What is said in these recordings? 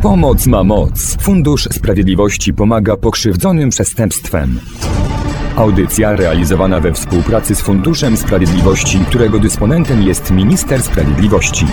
Pomoc ma moc. Fundusz Sprawiedliwości pomaga pokrzywdzonym przestępstwem. Audycja realizowana we współpracy z Funduszem Sprawiedliwości, którego dysponentem jest Minister Sprawiedliwości.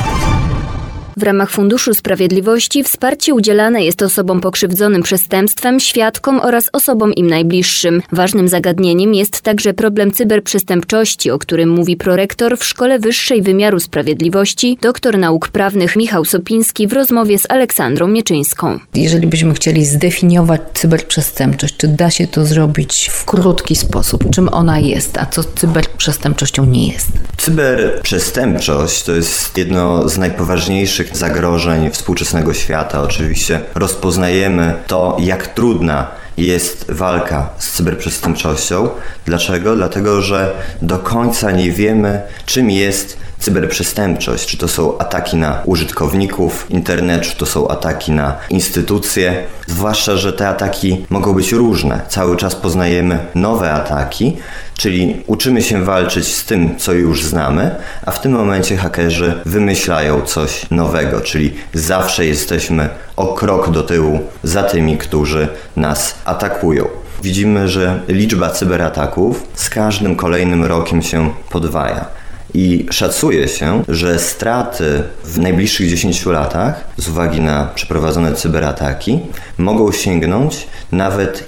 W ramach Funduszu Sprawiedliwości wsparcie udzielane jest osobom pokrzywdzonym przestępstwem, świadkom oraz osobom im najbliższym. Ważnym zagadnieniem jest także problem cyberprzestępczości, o którym mówi prorektor w Szkole Wyższej Wymiaru Sprawiedliwości, doktor nauk prawnych Michał Sopiński w rozmowie z Aleksandrą Mieczyńską. Jeżeli byśmy chcieli zdefiniować cyberprzestępczość, czy da się to zrobić w krótki sposób? Czym ona jest, a co cyberprzestępczością nie jest? Cyberprzestępczość to jest jedno z najpoważniejszych zagrożeń współczesnego świata. Oczywiście rozpoznajemy to, jak trudna jest walka z cyberprzestępczością. Dlaczego? Dlatego, że do końca nie wiemy, czym jest cyberprzestępczość. Czy to są ataki na użytkowników internetu, czy to są ataki na instytucje. Zwłaszcza, że te ataki mogą być różne. Cały czas poznajemy nowe ataki, czyli uczymy się walczyć z tym, co już znamy, a w tym momencie hakerzy wymyślają coś nowego, czyli zawsze jesteśmy o krok do tyłu za tymi, którzy nas atakują. Widzimy, że liczba cyberataków z każdym kolejnym rokiem się podwaja. I szacuje się, że straty w najbliższych 10 latach z uwagi na przeprowadzone cyberataki mogą sięgnąć nawet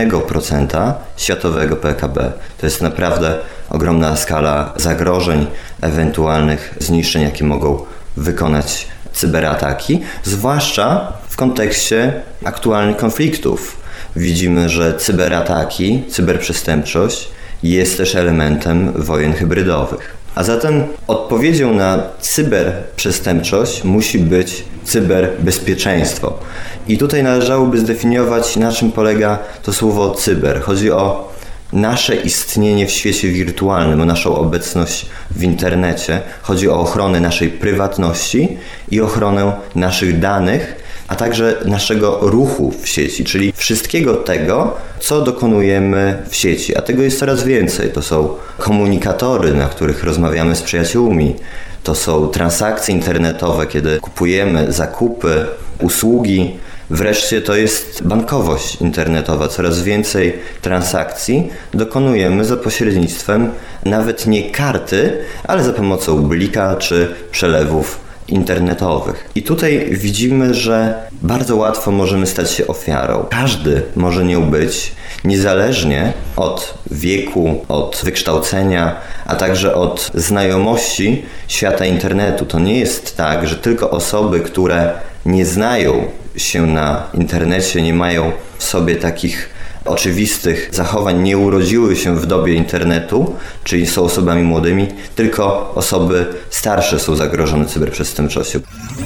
1% światowego PKB. To jest naprawdę ogromna skala zagrożeń, ewentualnych zniszczeń, jakie mogą wykonać cyberataki, zwłaszcza w kontekście aktualnych konfliktów. Widzimy, że cyberataki, cyberprzestępczość jest też elementem wojen hybrydowych. A zatem odpowiedzią na cyberprzestępczość musi być cyberbezpieczeństwo. I tutaj należałoby zdefiniować, na czym polega to słowo cyber. Chodzi o nasze istnienie w świecie wirtualnym, o naszą obecność w internecie. Chodzi o ochronę naszej prywatności i ochronę naszych danych, a także naszego ruchu w sieci, czyli wszystkiego tego, co dokonujemy w sieci. A tego jest coraz więcej. To są komunikatory, na których rozmawiamy z przyjaciółmi. To są transakcje internetowe, kiedy kupujemy zakupy, usługi. Wreszcie to jest bankowość internetowa. Coraz więcej transakcji dokonujemy za pośrednictwem nawet nie karty, ale za pomocą blika czy przelewów internetowych. I tutaj widzimy, że bardzo łatwo możemy stać się ofiarą. Każdy może nią być, niezależnie od wieku, od wykształcenia, a także od znajomości świata internetu. To nie jest tak, że tylko osoby, które nie znają się na internecie, nie mają w sobie takich oczywistych zachowań, nie urodziły się w dobie internetu, czyli są osobami młodymi, tylko osoby starsze są zagrożone cyberprzestępczością.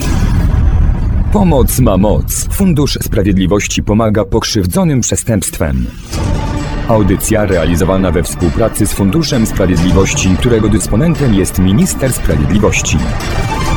Pomoc ma moc. Fundusz Sprawiedliwości pomaga pokrzywdzonym przestępstwem. Audycja realizowana we współpracy z Funduszem Sprawiedliwości, którego dysponentem jest Minister Sprawiedliwości.